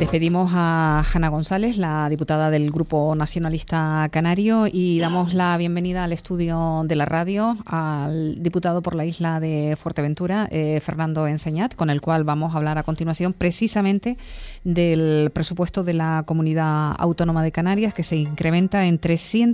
Despedimos a Hanna González, la diputada del Grupo Nacionalista Canario, y damos la bienvenida al estudio de la radio al diputado por la isla de Fuerteventura, Fernando Enseñat, con el cual vamos a hablar a continuación precisamente del presupuesto de la Comunidad Autónoma de Canarias, que se incrementa en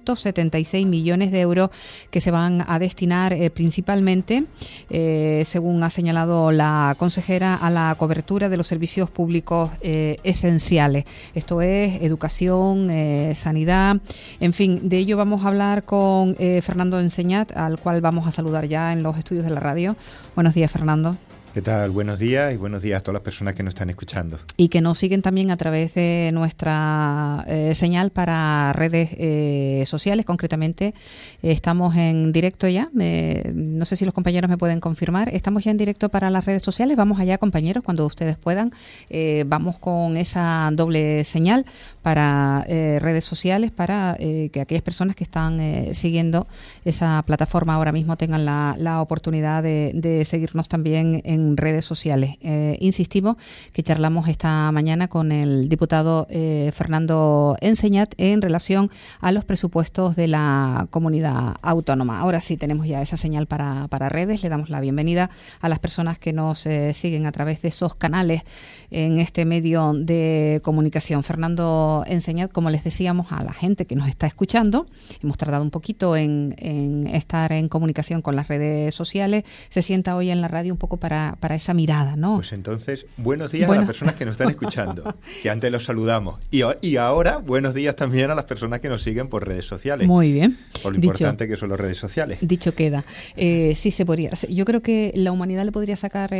376 millones de euros que se van a destinar principalmente, según ha señalado la consejera, a la cobertura de los servicios públicos esenciales. Esto es educación, sanidad, en fin, de ello vamos a hablar con Fernando Enseñat, al cual vamos a saludar ya en los estudios de la radio. Buenos días, Fernando. ¿Qué tal? Buenos días y buenos días a todas las personas que nos están escuchando. Y que nos siguen también a través de nuestra señal para redes sociales. Concretamente, estamos en directo ya. No sé si los compañeros me pueden confirmar. Estamos ya en directo para las redes sociales. Vamos allá, compañeros, cuando ustedes puedan. Vamos con esa doble señal para redes sociales, para que aquellas personas que están siguiendo esa plataforma ahora mismo tengan la oportunidad de seguirnos también en redes sociales. Insistimos que charlamos esta mañana con el diputado Fernando Enseñat en relación a los presupuestos de la comunidad autónoma. Ahora sí tenemos ya esa señal para redes. Le damos la bienvenida a las personas que nos siguen a través de esos canales en este medio de comunicación. Fernando Enseñat, como les decíamos a la gente que nos está escuchando, hemos tardado un poquito en estar en comunicación con las redes sociales. Se sienta hoy en la radio un poco para esa mirada, ¿no? Pues entonces, buenos días a las personas que nos están escuchando, que antes los saludamos. Y ahora, buenos días también a las personas que nos siguen por redes sociales. Muy bien. Por lo importante que son las redes sociales. Dicho queda. Sí, se podría. Yo creo que la humanidad le podría sacar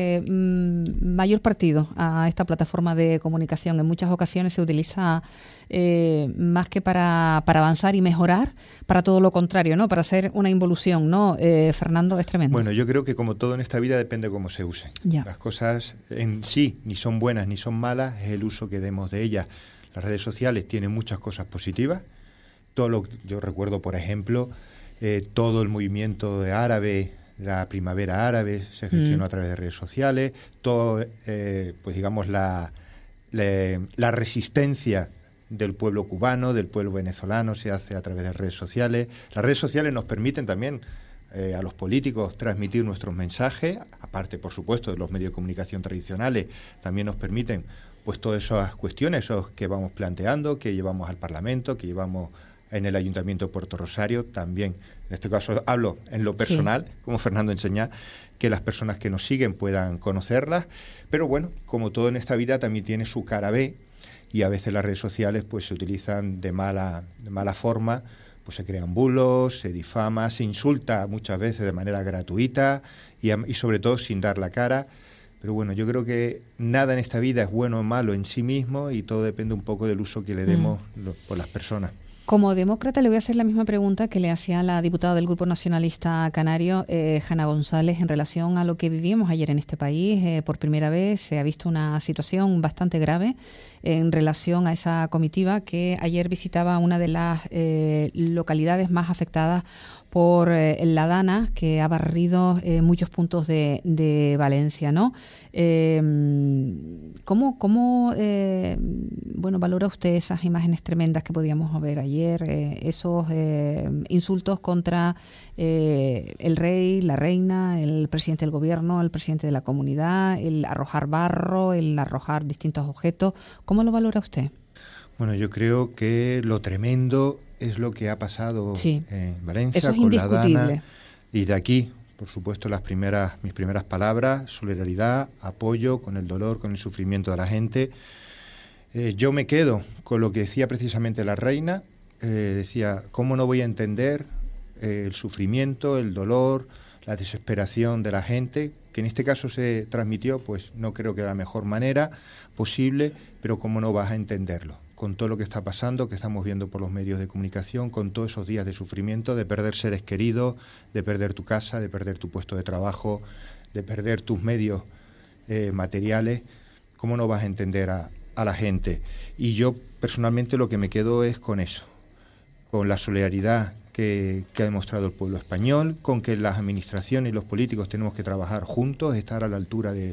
mayor partido a esta plataforma de comunicación. En muchas ocasiones se utiliza más que para avanzar y mejorar, para todo lo contrario, ¿no? Para hacer una involución, ¿no? Fernando, es tremendo. Bueno, yo creo que como todo en esta vida depende de cómo se use. Ya. Las cosas en sí ni son buenas ni son malas, es el uso que demos de ellas. Las redes sociales tienen muchas cosas positivas. Yo recuerdo, por ejemplo, todo el movimiento de árabe, la primavera árabe, se gestionó a través de redes sociales. Todo, pues digamos, la resistencia del pueblo cubano, del pueblo venezolano, se hace a través de redes sociales. Las redes sociales nos permiten también a los políticos transmitir nuestros mensajes, aparte, por supuesto, de los medios de comunicación tradicionales, también nos permiten pues todas esas cuestiones esos que vamos planteando, que llevamos al Parlamento, que llevamos en el Ayuntamiento de Puerto Rosario, también, en este caso hablo en lo personal, sí, como Fernando Enseñat, que las personas que nos siguen puedan conocerlas, pero bueno, como todo en esta vida también tiene su cara B, y a veces las redes sociales pues se utilizan de mala forma, pues se crean bulos, se difama, se insulta muchas veces de manera gratuita y sobre todo sin dar la cara. Pero bueno, yo creo que nada en esta vida es bueno o malo en sí mismo y todo depende un poco del uso que le demos por las personas. Como demócrata le voy a hacer la misma pregunta que le hacía la diputada del Grupo Nacionalista Canario, Hanna González, en relación a lo que vivimos ayer en este país. Por primera vez se ha visto una situación bastante grave en relación a esa comitiva que ayer visitaba una de las localidades más afectadas por la Dana, que ha barrido muchos puntos de Valencia, ¿no? ¿Cómo valora usted esas imágenes tremendas que podíamos ver ayer, esos insultos contra el rey, la reina, el presidente del gobierno, el presidente de la comunidad, el arrojar barro, el arrojar distintos objetos? ¿Cómo lo valora usted? Bueno, yo creo que lo tremendo es lo que ha pasado en Valencia, eso es con la Dana. Y de aquí, por supuesto, mis primeras palabras, solidaridad, apoyo con el dolor, con el sufrimiento de la gente. Yo me quedo con lo que decía precisamente la reina. Decía, ¿cómo no voy a entender el sufrimiento, el dolor, la desesperación de la gente? Que en este caso se transmitió, pues no creo que de la mejor manera posible, pero ¿cómo no vas a entenderlo? Con todo lo que está pasando, que estamos viendo por los medios de comunicación, con todos esos días de sufrimiento, de perder seres queridos, de perder tu casa, de perder tu puesto de trabajo, de perder tus medios materiales, ¿cómo no vas a entender a la gente? Y yo personalmente lo que me quedo es con eso, con la solidaridad que ha demostrado el pueblo español, con que las administraciones y los políticos tenemos que trabajar juntos, estar a la altura de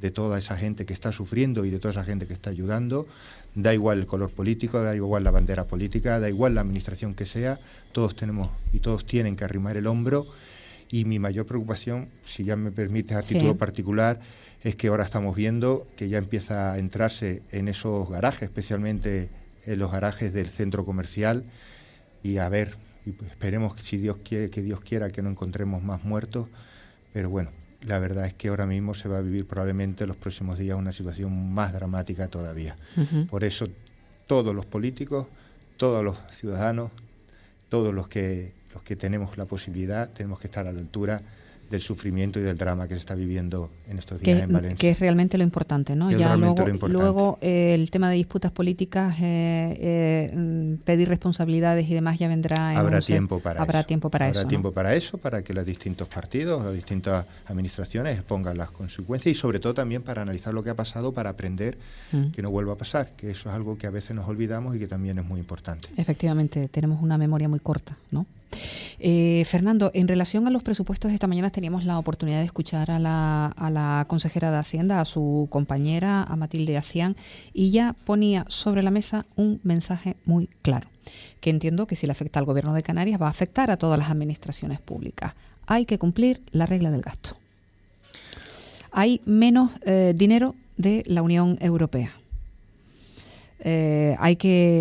de toda esa gente que está sufriendo y de toda esa gente que está ayudando. Da igual el color político, da igual la bandera política, da igual la administración que sea, todos tenemos y todos tienen que arrimar el hombro. Y mi mayor preocupación, si ya me permites a título particular, es que ahora estamos viendo que ya empieza a entrarse en esos garajes, especialmente en los garajes del centro comercial, y a ver, esperemos que, si Dios quiere, que Dios quiera que no encontremos más muertos, pero bueno, la verdad es que ahora mismo se va a vivir probablemente en los próximos días una situación más dramática todavía. Por eso todos los políticos, todos los ciudadanos, todos los que tenemos la posibilidad, tenemos que estar a la altura del sufrimiento y del drama que se está viviendo en estos días en Valencia. Que es realmente lo importante, ¿no? Ya luego el tema de disputas políticas, pedir responsabilidades y demás ya vendrá. Habrá tiempo para eso. Habrá tiempo para eso, para que los distintos partidos, las distintas administraciones expongan las consecuencias y sobre todo también para analizar lo que ha pasado, para aprender que no vuelva a pasar, que eso es algo que a veces nos olvidamos y que también es muy importante. Efectivamente, tenemos una memoria muy corta, ¿no? Fernando, en relación a los presupuestos, esta mañana teníamos la oportunidad de escuchar a la consejera de Hacienda, a su compañera, a Matilde Acián, y ya ponía sobre la mesa un mensaje muy claro, que entiendo que si le afecta al Gobierno de Canarias va a afectar a todas las administraciones públicas. Hay que cumplir la regla del gasto. Hay menos dinero de la Unión Europea. Hay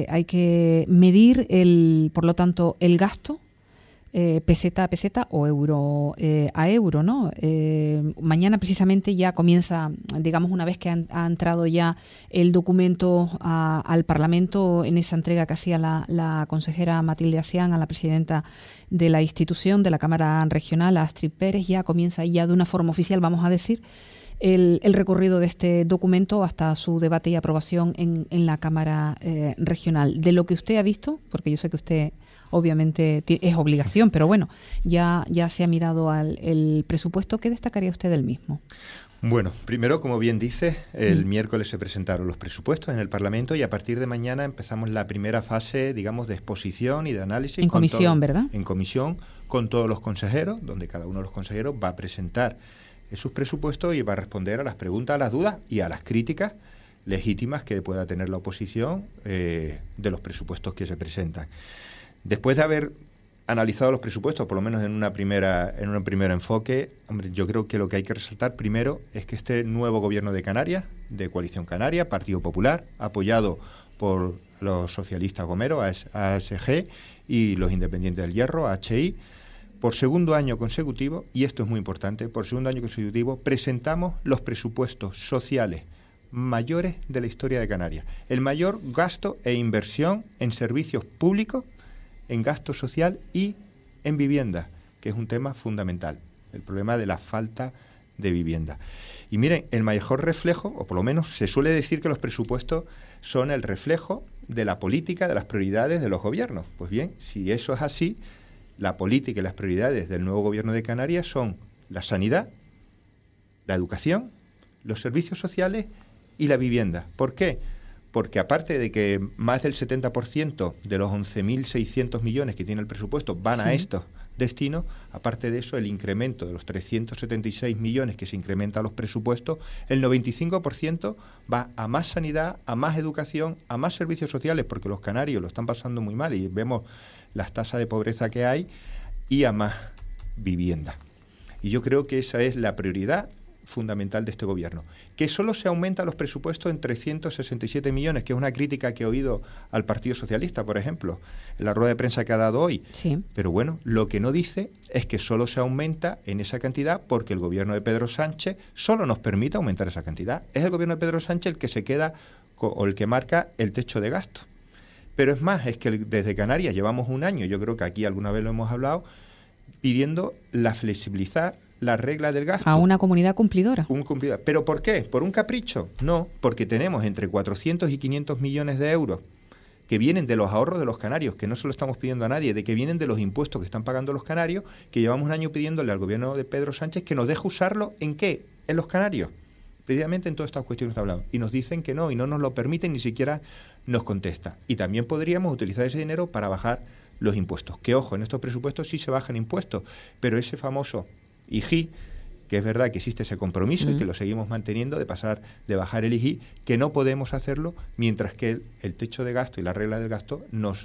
que medir, por lo tanto, el gasto peseta a peseta o euro a euro, ¿no? Mañana precisamente ya comienza, digamos, una vez que ha entrado ya el documento al Parlamento, en esa entrega que hacía la consejera Matilde Acián a la presidenta de la institución, de la Cámara Regional, a Astrid Pérez, ya comienza ya de una forma oficial, vamos a decir, el recorrido de este documento hasta su debate y aprobación en la Cámara Regional. De lo que usted ha visto, porque yo sé que usted obviamente es obligación, pero bueno, ya se ha mirado el presupuesto. ¿Qué destacaría usted del mismo? Bueno, primero, como bien dice, el miércoles se presentaron los presupuestos en el Parlamento y a partir de mañana empezamos la primera fase, digamos, de exposición y de análisis. En comisión, ¿verdad? En comisión, con todos los consejeros, donde cada uno de los consejeros va a presentar sus presupuestos y va a responder a las preguntas, a las dudas y a las críticas legítimas que pueda tener la oposición de los presupuestos que se presentan. Después de haber analizado los presupuestos, por lo menos en un primer enfoque, hombre, yo creo que lo que hay que resaltar primero es que este nuevo gobierno de Canarias, de Coalición Canaria, Partido Popular, apoyado por los socialistas Gomero, ASG, y los independientes del Hierro, HI, por segundo año consecutivo, y esto es muy importante, por segundo año consecutivo presentamos los presupuestos sociales mayores de la historia de Canarias. El mayor gasto e inversión en servicios públicos, en gasto social y en vivienda, que es un tema fundamental, el problema de la falta de vivienda. Y miren, el mejor reflejo, o por lo menos se suele decir que los presupuestos son el reflejo de la política, de las prioridades de los gobiernos. Pues bien, si eso es así, la política y las prioridades del nuevo gobierno de Canarias son la sanidad, la educación, los servicios sociales y la vivienda. ¿Por qué? Porque aparte de que más del 70% de los 11.600 millones que tiene el presupuesto van a estos destinos, aparte de eso, el incremento de los 376 millones que se incrementa a los presupuestos, el 95% va a más sanidad, a más educación, a más servicios sociales, porque los canarios lo están pasando muy mal y vemos las tasas de pobreza que hay, y a más vivienda. Y yo creo que esa es la prioridad fundamental de este gobierno. Que solo se aumenta los presupuestos en 367 millones, que es una crítica que he oído al Partido Socialista, por ejemplo, en la rueda de prensa que ha dado hoy. Sí. Pero bueno, lo que no dice es que solo se aumenta en esa cantidad porque el gobierno de Pedro Sánchez solo nos permite aumentar esa cantidad. Es el gobierno de Pedro Sánchez el que se queda o el que marca el techo de gasto. Pero es más, es que desde Canarias llevamos un año, yo creo que aquí alguna vez lo hemos hablado, pidiendo flexibilizar la regla del gasto. A una comunidad cumplidora. ¿Pero por qué? ¿Por un capricho? No, porque tenemos entre 400 y 500 millones de euros que vienen de los ahorros de los canarios, que no se lo estamos pidiendo a nadie, de que vienen de los impuestos que están pagando los canarios, que llevamos un año pidiéndole al gobierno de Pedro Sánchez que nos deje usarlo, ¿en qué? En los canarios. Precisamente en todas estas cuestiones que está hablando. Y nos dicen que no, y no nos lo permiten, ni siquiera nos contesta. Y también podríamos utilizar ese dinero para bajar los impuestos. Que ojo, en estos presupuestos sí se bajan impuestos, pero ese famoso IGI, que es verdad que existe ese compromiso y que lo seguimos manteniendo de bajar el IGI, que no podemos hacerlo mientras que el techo de gasto y la regla del gasto nos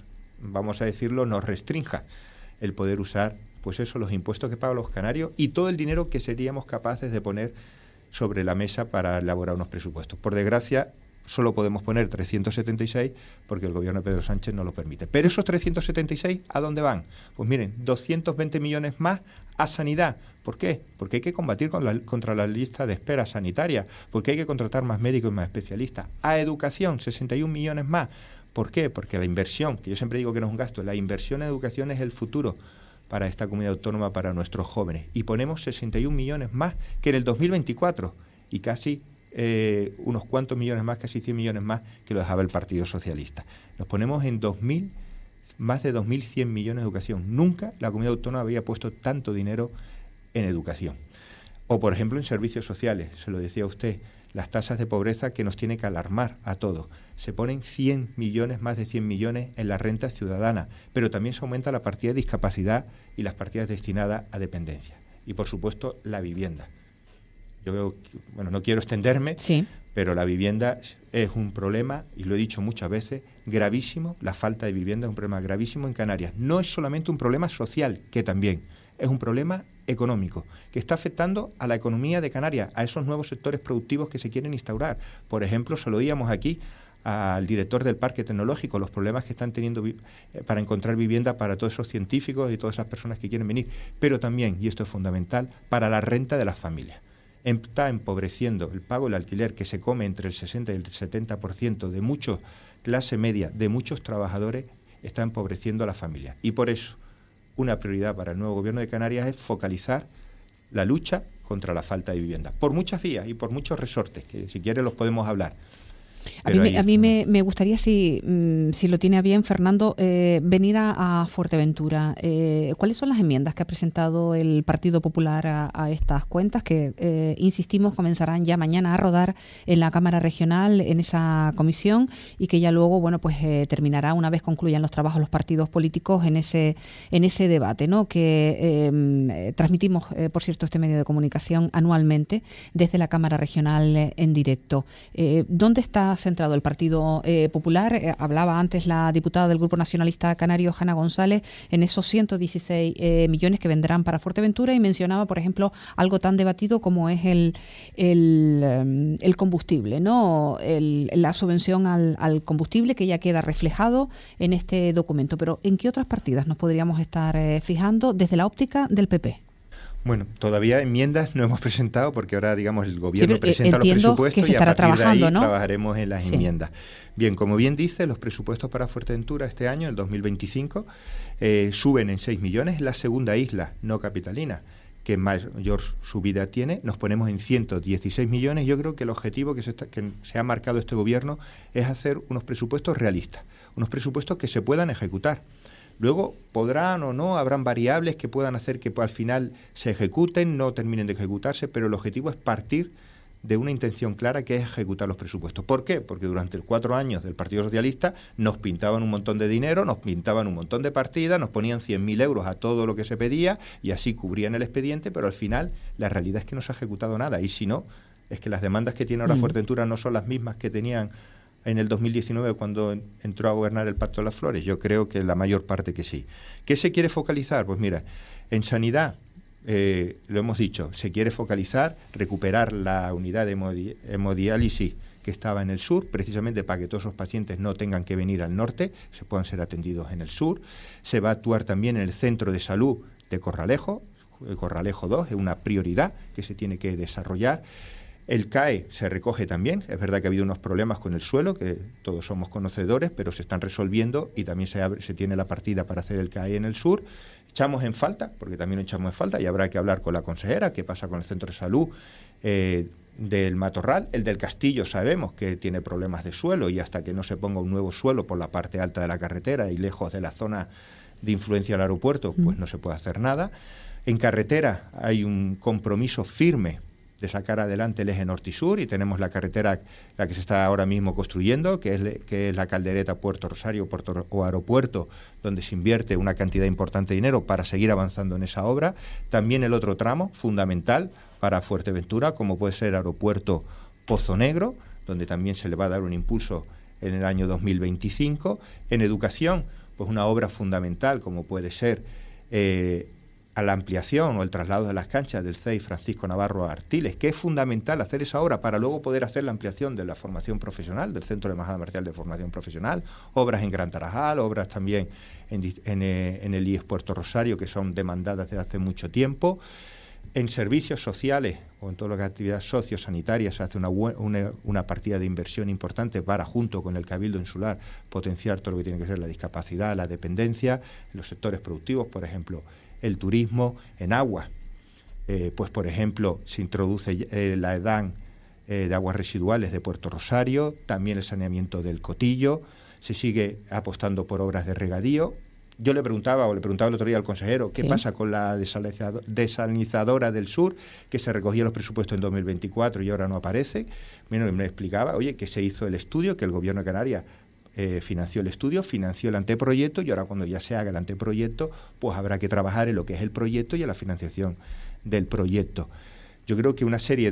restrinja el poder usar, pues eso, los impuestos que pagan los canarios y todo el dinero que seríamos capaces de poner sobre la mesa para elaborar unos presupuestos. Por desgracia, solo podemos poner 376 porque el gobierno de Pedro Sánchez no lo permite. Pero esos 376, ¿a dónde van? Pues miren, 220 millones más a sanidad. ¿Por qué? Porque hay que combatir contra la lista de espera sanitaria, porque hay que contratar más médicos y más especialistas. A educación, 61 millones más. ¿Por qué? Porque la inversión, que yo siempre digo que no es un gasto, la inversión en educación es el futuro para esta comunidad autónoma, para nuestros jóvenes. Y ponemos 61 millones más que en el 2024 y casi unos cuantos millones más, casi 100 millones más que lo dejaba el Partido Socialista. Nos ponemos en más de 2.100 millones de educación. Nunca la comunidad autónoma había puesto tanto dinero en educación. O, por ejemplo, en servicios sociales, se lo decía usted, las tasas de pobreza que nos tiene que alarmar a todos. Se ponen 100 millones, más de 100 millones en la renta ciudadana, pero también se aumenta la partida de discapacidad y las partidas destinadas a dependencia. Y, por supuesto, la vivienda. Yo, bueno, no quiero extenderme, sí, pero la vivienda es un problema, y lo he dicho muchas veces, gravísimo. La falta de vivienda es un problema gravísimo en Canarias. No es solamente un problema social, que también es un problema económico, que está afectando a la economía de Canarias, a esos nuevos sectores productivos que se quieren instaurar. Por ejemplo, se lo oíamos aquí al director del Parque Tecnológico, los problemas que están teniendo para encontrar vivienda para todos esos científicos y todas esas personas que quieren venir, pero también, y esto es fundamental, para la renta de las familias. Está empobreciendo el pago del alquiler, que se come entre el 60 y el 70% de mucha clase media, de muchos trabajadores, está empobreciendo a las familias. Y por eso, una prioridad para el nuevo gobierno de Canarias es focalizar la lucha contra la falta de vivienda, por muchas vías y por muchos resortes, que si quiere los podemos hablar. A mí me gustaría, si lo tiene a bien, Fernando, venir a Fuerteventura. ¿Cuáles son las enmiendas que ha presentado el Partido Popular a estas cuentas que, insistimos, comenzarán ya mañana a rodar en la Cámara Regional, en esa comisión, y que ya luego, bueno, pues terminará una vez concluyan los trabajos los partidos políticos en ese debate, ¿no? Que transmitimos, por cierto, este medio de comunicación anualmente desde la Cámara Regional en directo. ¿Dónde está centrado el Partido Popular? Hablaba antes la diputada del Grupo Nacionalista Canario, Hanna González, en esos 116 millones que vendrán para Fuerteventura, y mencionaba, por ejemplo, algo tan debatido como es el combustible, ¿no? La subvención al combustible, que ya queda reflejado en este documento. Pero ¿en qué otras partidas nos podríamos estar fijando desde la óptica del PP? Bueno, todavía enmiendas no hemos presentado porque ahora, digamos, el gobierno presenta los presupuestos y a partir de ahí, ¿no?, trabajaremos en las enmiendas. Bien, como bien dice, los presupuestos para Fuerteventura este año, el 2025, suben en 6 millones. La segunda isla no capitalina que mayor subida tiene, nos ponemos en 116 millones. Yo creo que el objetivo que se ha marcado este gobierno es hacer unos presupuestos realistas, unos presupuestos que se puedan ejecutar. Luego podrán o no, habrán variables que puedan hacer que al final se ejecuten, no terminen de ejecutarse, pero el objetivo es partir de una intención clara, que es ejecutar los presupuestos. ¿Por qué? Porque durante los 4 años del Partido Socialista nos pintaban un montón de dinero, nos pintaban un montón de partidas, nos ponían 100.000 euros a todo lo que se pedía y así cubrían el expediente, pero al final la realidad es que no se ha ejecutado nada. Y si no, es que las demandas que tiene ahora Fuerteventura no son las mismas que tenían en el 2019 cuando entró a gobernar el Pacto de las Flores. Yo creo que la mayor parte que sí. ¿Qué se quiere focalizar? Pues mira, en sanidad, lo hemos dicho, se quiere focalizar, recuperar la unidad de hemodiálisis que estaba en el sur, precisamente para que todos los pacientes no tengan que venir al norte, se puedan ser atendidos en el sur. Se va a actuar también en el centro de salud de Corralejo, Corralejo 2, es una prioridad que se tiene que desarrollar. El CAE se recoge también, es verdad que ha habido unos problemas con el suelo, que todos somos conocedores, pero se están resolviendo y también se tiene la partida para hacer el CAE en el sur. Echamos en falta, porque también lo echamos en falta, y habrá que hablar con la consejera, qué pasa con el centro de salud del Matorral. El del Castillo sabemos que tiene problemas de suelo, y hasta que no se ponga un nuevo suelo por la parte alta de la carretera y lejos de la zona de influencia del aeropuerto, pues no se puede hacer nada. En carretera hay un compromiso firme de sacar adelante el eje norte y sur, y tenemos la carretera, la que se está ahora mismo construyendo, que es la Caldereta Puerto Rosario o Aeropuerto, donde se invierte una cantidad importante de dinero para seguir avanzando en esa obra. También el otro tramo fundamental para Fuerteventura, como puede ser Aeropuerto Pozo Negro, donde también se le va a dar un impulso en el año 2025. En educación, pues una obra fundamental, como puede ser a la ampliación o el traslado de las canchas del CEI Francisco Navarro Artiles, que es fundamental hacer esa obra para luego poder hacer la ampliación de la formación profesional, del Centro de Majada Marcial de Formación Profesional, obras en Gran Tarajal, obras también en el IES Puerto Rosario, que son demandadas desde hace mucho tiempo. En servicios sociales o en toda la actividad sociosanitaria se hace una partida de inversión importante para, junto con el Cabildo Insular, potenciar todo lo que tiene que ser la discapacidad, la dependencia, en los sectores productivos, por ejemplo, el turismo. En aguas, pues por ejemplo, se introduce la EDAN de aguas residuales de Puerto Rosario, también el saneamiento del Cotillo, se sigue apostando por obras de regadío. Yo le preguntaba el otro día al consejero, ¿qué pasa con la desalinizadora del sur, que se recogía los presupuestos en 2024 y ahora no aparece? Bueno, me explicaba, oye, que se hizo el estudio, que el Gobierno de Canarias financió el estudio, financió el anteproyecto, y ahora cuando ya se haga el anteproyecto, pues habrá que trabajar en lo que es el proyecto y en la financiación del proyecto. Yo creo que una serie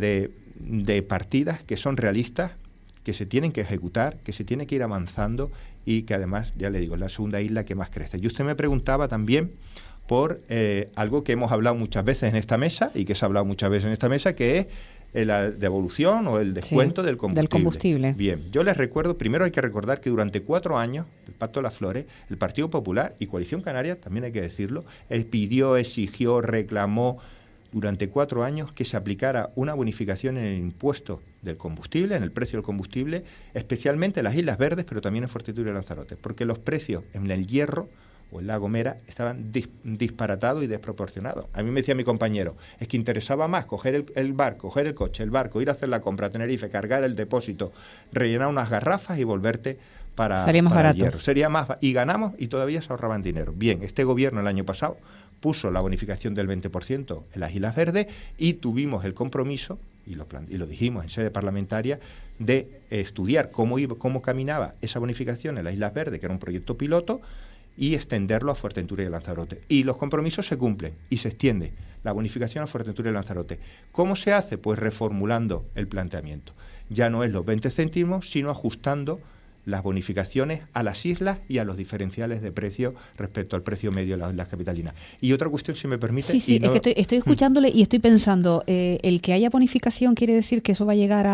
de partidas que son realistas, que se tienen que ejecutar, que se tiene que ir avanzando, y que además, ya le digo, es la segunda isla que más crece. Y usted me preguntaba también por algo que hemos hablado muchas veces en esta mesa, y que se ha hablado muchas veces en esta mesa, que es la devolución o el descuento del combustible. Bien, yo les recuerdo, primero hay que recordar que durante 4 años, el Pacto de las Flores, el Partido Popular y Coalición Canaria, también hay que decirlo, pidió, exigió, reclamó durante 4 años que se aplicara una bonificación en el impuesto del combustible, en el precio del combustible, especialmente en las Islas Verdes, pero también en Fuerteventura y Lanzarote, porque los precios en el Hierro o en La Gomera estaban disparatados y desproporcionados. A mí me decía mi compañero, es que interesaba más coger el barco, coger el coche, el barco, ir a hacer la compra a Tenerife, cargar el depósito, rellenar unas garrafas y volverte para el Hierro. Sería más, y ganamos y todavía se ahorraban dinero. Bien, este gobierno el año pasado puso la bonificación del 20% en las Islas Verdes, y tuvimos el compromiso, y lo dijimos en sede parlamentaria, de estudiar cómo caminaba esa bonificación en las Islas Verdes, que era un proyecto piloto, y extenderlo a Fuerteventura y Lanzarote. Y los compromisos se cumplen y se extiende la bonificación a Fuerteventura y Lanzarote. ¿Cómo se hace? Pues reformulando el planteamiento. Ya no es los 20 céntimos, sino ajustando las bonificaciones a las islas y a los diferenciales de precio respecto al precio medio de las capitalinas. Y otra cuestión, si me permite... Sí, es que estoy escuchándole y estoy pensando, el que haya bonificación quiere decir que eso va a llegar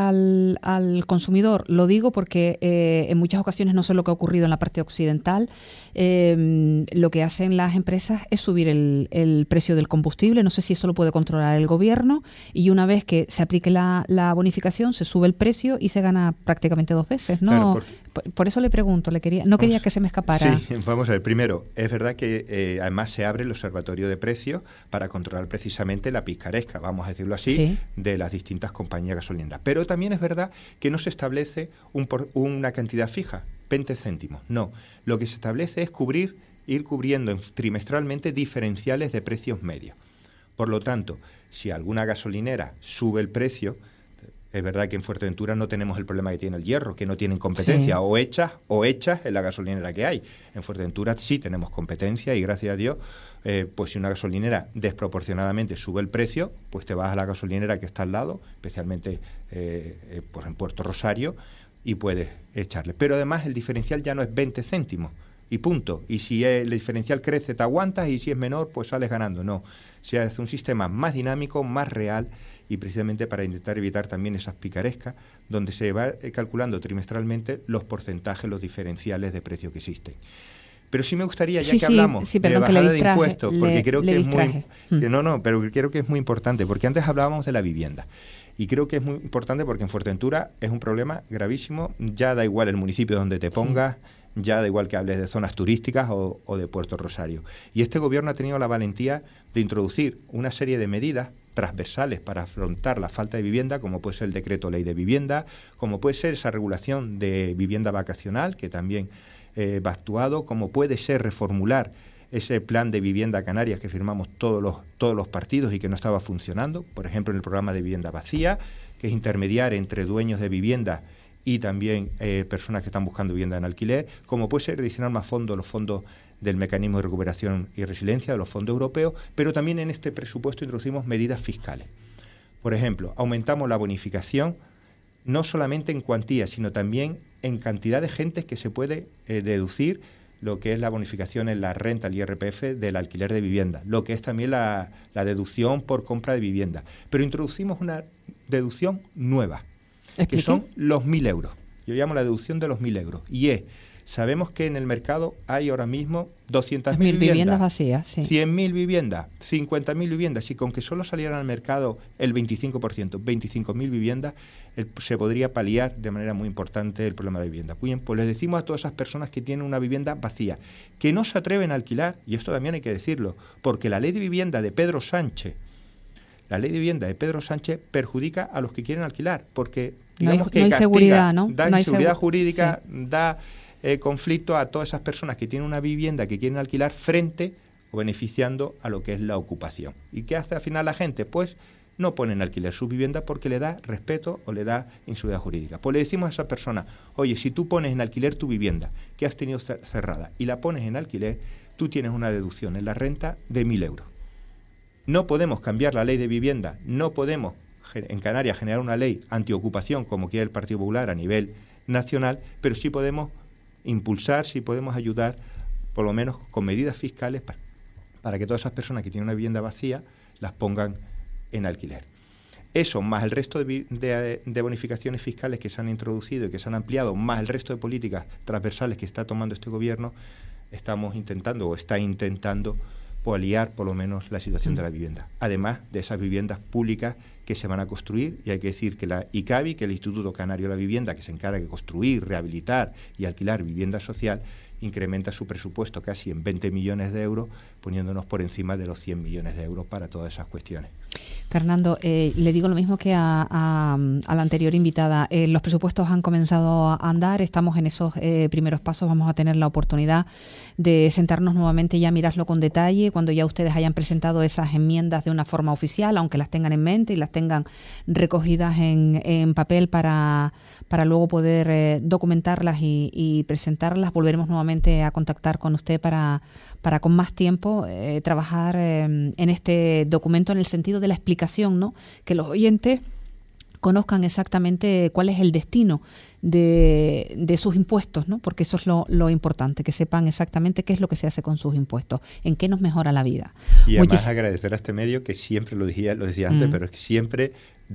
al consumidor. Lo digo porque en muchas ocasiones, no sé lo que ha ocurrido en la parte occidental, lo que hacen las empresas es subir el precio del combustible. No sé si eso lo puede controlar el gobierno, y una vez que se aplique la bonificación, se sube el precio y se gana prácticamente 2 veces, ¿no? Claro, por eso le pregunto, quería que se me escapara. Sí, vamos a ver. Primero, es verdad que además se abre el observatorio de precios para controlar precisamente la picaresca, vamos a decirlo así, de las distintas compañías gasolineras. Pero también es verdad que no se establece una cantidad fija, 20 céntimos. No, lo que se establece es ir cubriendo trimestralmente diferenciales de precios medios. Por lo tanto, si alguna gasolinera sube el precio, es verdad que en Fuerteventura no tenemos el problema que tiene el Hierro, que no tienen competencia, o hechas en la gasolinera que hay. En Fuerteventura sí tenemos competencia, y gracias a Dios, pues si una gasolinera desproporcionadamente sube el precio, pues te vas a la gasolinera que está al lado, especialmente pues en Puerto Rosario, y puedes echarle. Pero además el diferencial ya no es 20 céntimos, y punto. Y si el diferencial crece, te aguantas, y si es menor, pues sales ganando. No, se hace un sistema más dinámico, más real, y precisamente para intentar evitar también esas picarescas, donde se va calculando trimestralmente los porcentajes, los diferenciales de precio que existen. Pero sí me gustaría, ya que hablamos de bajada de impuestos, porque creo que es muy... pero creo que es muy importante, porque antes hablábamos de la vivienda. Y creo que es muy importante porque en Fuerteventura es un problema gravísimo. Ya da igual el municipio donde te pongas, ya da igual que hables de zonas turísticas o de Puerto Rosario. Y este gobierno ha tenido la valentía de introducir una serie de medidas transversales para afrontar la falta de vivienda, como puede ser el decreto ley de vivienda, como puede ser esa regulación de vivienda vacacional, que también va actuado, como puede ser reformular ese plan de vivienda Canarias que firmamos todos los partidos y que no estaba funcionando, por ejemplo en el programa de vivienda vacía, que es intermediar entre dueños de vivienda y también personas que están buscando vivienda en alquiler, como puede ser adicionar más fondos, los fondos del Mecanismo de Recuperación y Resiliencia, de los fondos europeos, pero también en este presupuesto introducimos medidas fiscales. Por ejemplo, aumentamos la bonificación no solamente en cuantía, sino también en cantidad de gente que se puede deducir lo que es la bonificación en la renta, el IRPF, del alquiler de vivienda, lo que es también la deducción por compra de vivienda. Pero introducimos una deducción nueva, que son los 1.000 euros. Yo llamo la deducción de los 1.000 euros. Y sabemos que en el mercado hay ahora mismo 200.000 viviendas vacías, sí. 100.000 viviendas, 50.000 viviendas, y con que solo salieran al mercado el 25%, 25.000 viviendas, se podría paliar de manera muy importante el problema de vivienda. Bien, pues les decimos a todas esas personas que tienen una vivienda vacía, que no se atreven a alquilar, y esto también hay que decirlo, porque la ley de vivienda de Pedro Sánchez, perjudica a los que quieren alquilar, porque digamos que castiga, seguridad, ¿no? Da inseguridad jurídica, sí. Da conflicto a todas esas personas que tienen una vivienda que quieren alquilar frente o beneficiando a lo que es la ocupación. ¿Y qué hace al final la gente? Pues no pone en alquiler su vivienda porque le da respeto o le da inseguridad jurídica. Pues le decimos a esa persona, oye, si tú pones en alquiler tu vivienda que has tenido cerrada y la pones en alquiler, tú tienes una deducción en la renta de 1.000 euros. No podemos cambiar la ley de vivienda, no podemos en Canarias generar una ley antiocupación como quiere el Partido Popular a nivel nacional, pero sí podemos impulsar, sí podemos ayudar, por lo menos con medidas fiscales, para que todas esas personas que tienen una vivienda vacía las pongan en alquiler. Eso, más el resto de bonificaciones fiscales que se han introducido y que se han ampliado, más el resto de políticas transversales que está tomando este gobierno, estamos intentando o está intentando paliar por lo menos la situación de la vivienda. Además de esas viviendas públicas que se van a construir, y hay que decir que la ICABI, que es el Instituto Canario de la Vivienda, que se encarga de construir, rehabilitar y alquilar vivienda social, incrementa su presupuesto casi en 20 millones de euros, poniéndonos por encima de los 100 millones de euros para todas esas cuestiones. Fernando, le digo lo mismo que a la anterior invitada. Los presupuestos han comenzado a andar, estamos en esos primeros pasos, vamos a tener la oportunidad de sentarnos nuevamente y a mirarlo con detalle cuando ya ustedes hayan presentado esas enmiendas de una forma oficial, aunque las tengan en mente y las tengan recogidas en papel para luego poder documentarlas y presentarlas. Volveremos nuevamente a contactar con usted para con más tiempo trabajar en este documento en el sentido de la explicación, ¿no? Que los oyentes conozcan exactamente cuál es el destino de sus impuestos, ¿no? Porque eso es lo importante, que sepan exactamente qué es lo que se hace con sus impuestos, en qué nos mejora la vida. Y además agradecer a este medio que siempre lo decía antes, pero es que siempre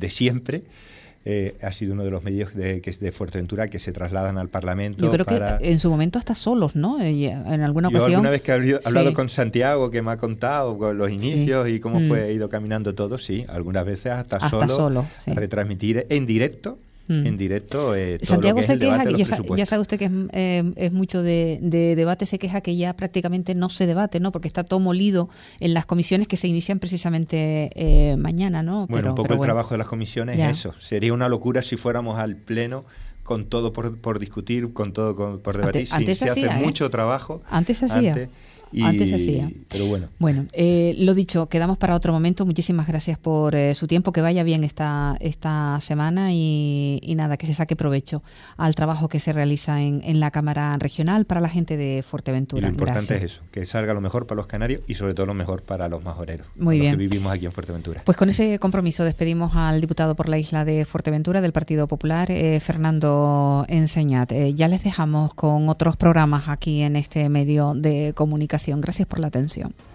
ha sido uno de los medios de Fuerteventura que se trasladan al Parlamento. Yo creo que en su momento hasta solos, ¿no? En alguna ocasión. Yo alguna vez que he hablado con Santiago, que me ha contado con los inicios y cómo ha ido caminando todo, sí, algunas veces hasta solo sí. Retransmitir en directo. En directo Santiago todo lo que es el debate de los presupuestos. Ya sabe usted que es mucho de debate, se queja que ya prácticamente no se debate, ¿no? Porque está todo molido en las comisiones que se inician precisamente mañana, ¿no? Bueno, un poco el trabajo de las comisiones es eso. Sería una locura si fuéramos al pleno con todo por discutir, con todo por debatir. Antes se hace mucho trabajo. Antes se hacía. Antes se hacía. Pero bueno. Bueno, lo dicho, quedamos para otro momento. Muchísimas gracias por su tiempo. Que vaya bien esta semana y nada, que se saque provecho al trabajo que se realiza en la Cámara Regional para la gente de Fuerteventura. Y lo importante es eso, que salga lo mejor para los canarios y sobre todo lo mejor para los majoreros, muy bien, los que vivimos aquí en Fuerteventura. Pues con ese compromiso despedimos al diputado por la isla de Fuerteventura del Partido Popular, Fernando Enseñat. Ya les dejamos con otros programas aquí en este medio de comunicación. Gracias por la atención.